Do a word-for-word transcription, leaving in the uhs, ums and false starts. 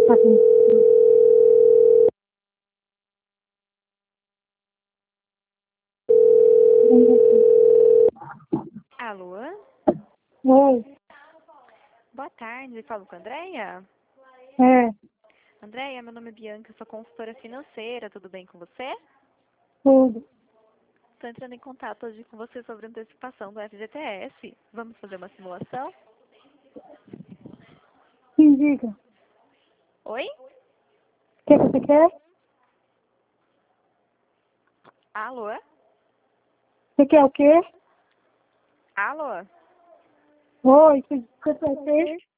Tá bem. Alô? Oi, Boa tarde, falo com a Andréia? é, Andréia, meu nome é Bianca, sou consultora financeira, tudo bem com você? tudo. Estou entrando em contato hoje com você sobre a antecipação do F G T S. Vamos fazer uma simulação? Sim, diga. O Oi? que você quer? Alô? Você quer o quê? Alô? Oi, o que você quer?